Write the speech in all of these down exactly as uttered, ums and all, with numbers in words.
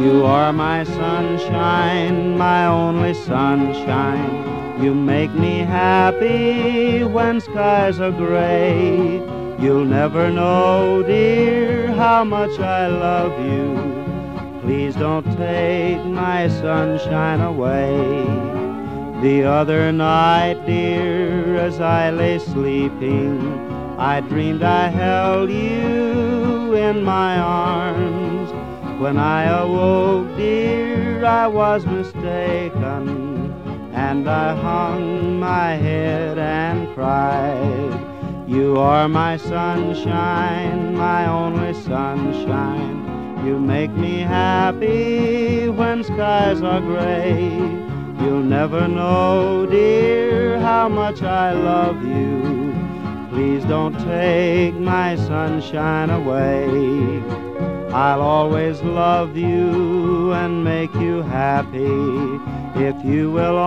You are my sunshine, my only sunshine. You make me happy when skies are gray. You'll never know, dear, how much I love you. Please don't take my sunshine away. The other night, dear, as I lay sleeping, I dreamed I held you in my arms. When I awoke, dear, I was mistaken, and I hung my head and cried. You are my sunshine, my only sunshine. You make me happy when skies are gray. You'll never know, dear, how much I love you. Please don't take my sunshine away. I'll always love you and make you happy if you will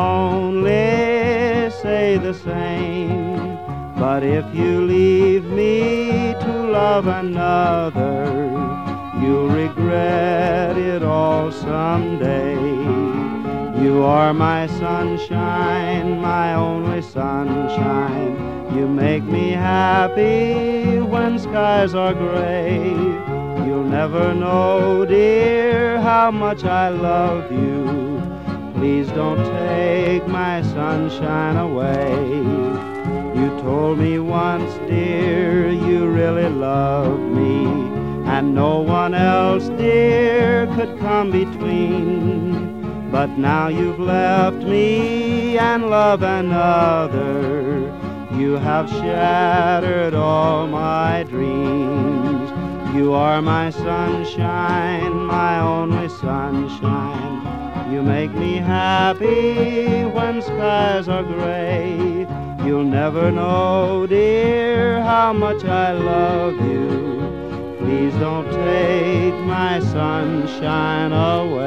only say the same. But if you leave me to love another, you'll regret it all someday. You are my sunshine, my only sunshine. You make me happy when skies are gray. You'll never know, dear, how much I love you. Please don't take my sunshine away. You told me once, dear, you really loved me, and no one else, dear, could come between. But now you've left me and love another. You have shattered all my dreams. You are my sunshine, my only sunshine. You make me happy when skies are gray. You'll never know, dear, how much I love you. Please don't take my sunshine away.